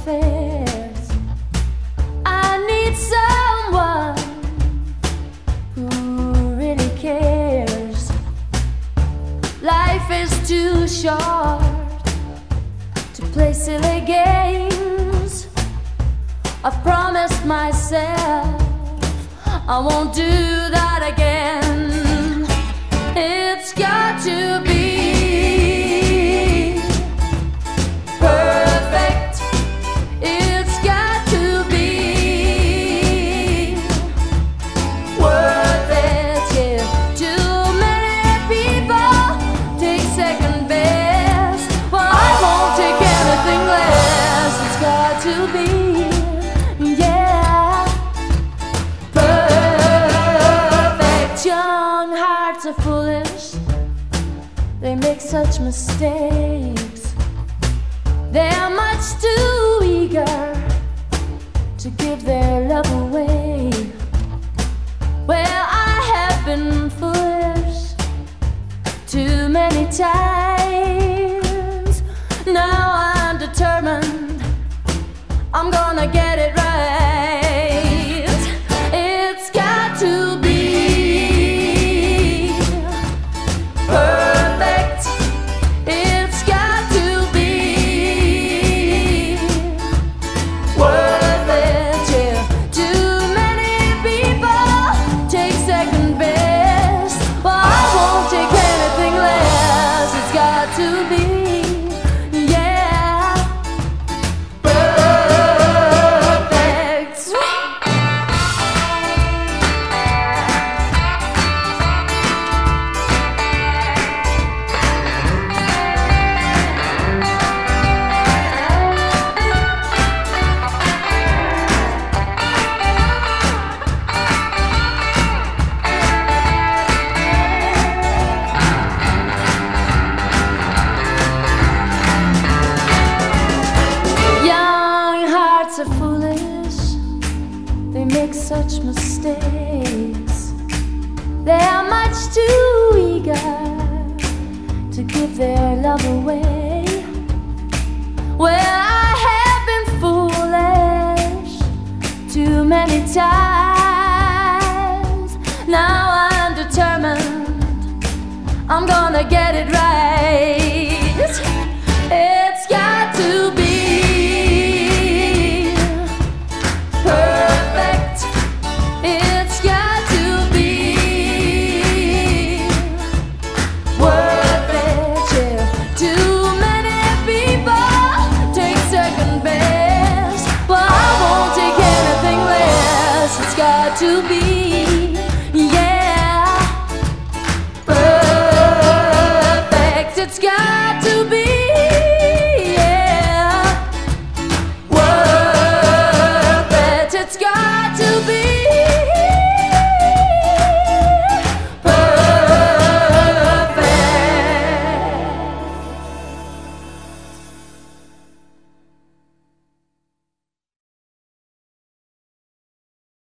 affairs. I need someone who really cares. Life is too short to play silly games. I've promised myself I won't do that again. It's got to be perfect. It's got to be worth it. Yeah. Too many people take second best. Well, I won't take anything less. It's got to be, yeah, perfect. Young hearts are foolish. They make such mistakes. They are much too eager to give their love away. Well, I have been foolish too many times. Now I'm determined I'm gonna get it right. It's got to be perfect. It's got to be worth it. Yeah. Too many people take second best. Well, I won't take anything less. It's got to be, yeah, perfect. Young hearts are foolish. They make such mistakes. They are much too eager to give their love away. Well, I have been foolish too many times. Now I'm determined I'm gonna get it right. It's got to be perfect. It's got to be worth it. Yeah. Too many people take second best. Well, I won't take anything less. It's got to be